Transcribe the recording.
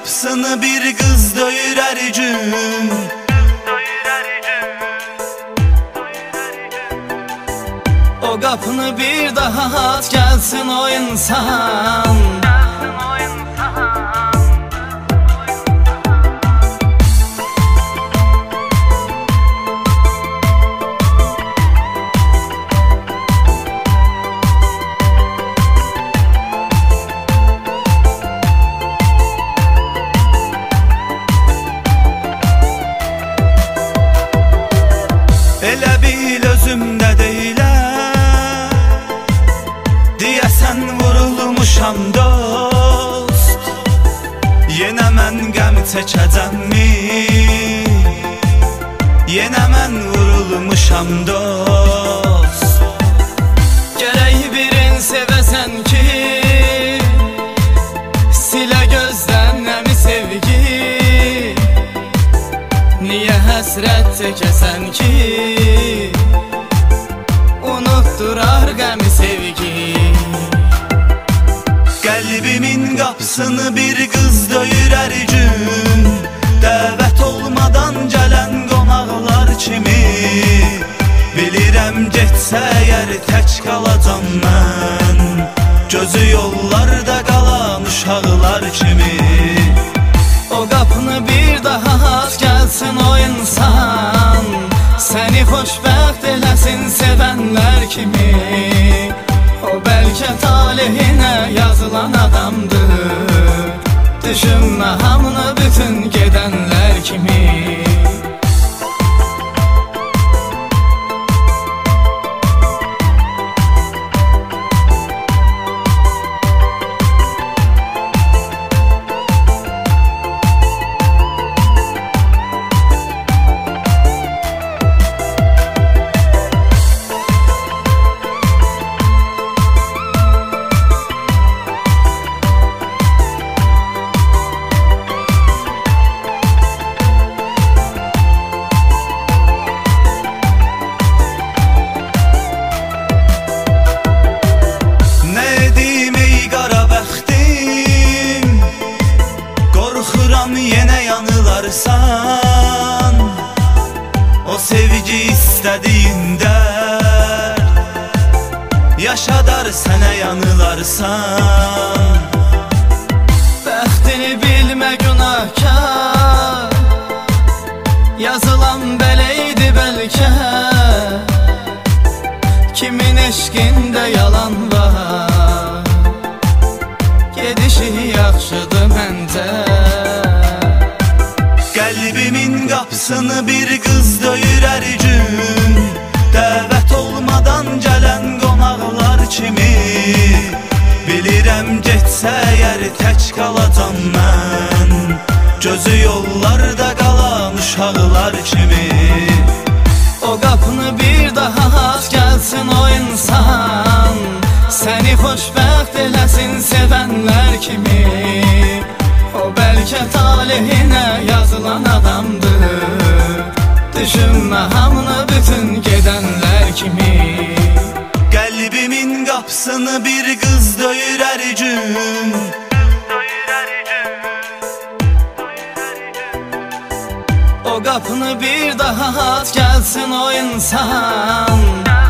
qapısını bir qız döyür hər gün. O qapını bir daha aç, gəlsin o insan. Elə bil özümdə deyiləm, deyəsən vurulmuşam dost. Yenə mən qəm çəkəcəmmi? Yenə mən vurulmuşam dost. Gərək birin sevəsən ki, silə gözdən nəmi sevgi. Niyə həsrət çəkəsən ki, unutdurar qəmi sevgi. Qəlbimin qapısını bir qız döyür hər gün, dəvət olmadan gələn qonaqlar kimi. Bilirəm getsə əgər tək qalacam mən, gözü yollarda qalan uşaqlar kimi. O qapını bir daha aç, gəlsin o insan. Səni xoşbəxt eləsin sevənlər kimi. O bəlkə talehinə yazılan adamdır. Düşünmə hamını bütün gedənlər kimi. Yenə yanılarsan, o sevgi istədiyində yaşadar sənə yanılarsan. Bəxtini bilmə günahkar, yazılan beləydi bəlkə. Kimin eşqində yalan var, gedişi yaxşıdır məncə. Qəlbimin qapısını bir qız döyür hər gün, dəvət olmadan gələn qonaqlar kimi. Bilirəm getsə əgər tək qalacam mən, gözü yollarda qalan uşaqlar kimi. O qapını bir daha aç, gəlsin o insan. Səni xoşbəxt eləsin sevənlər kimi. O bəlkə talehinə yazılan adamdır. Düşünmə hamını bütün gedənlər kimi. Qəlbimin qapısını bir qız döyür hər gün. O qapını bir daha aç, gəlsin o insan.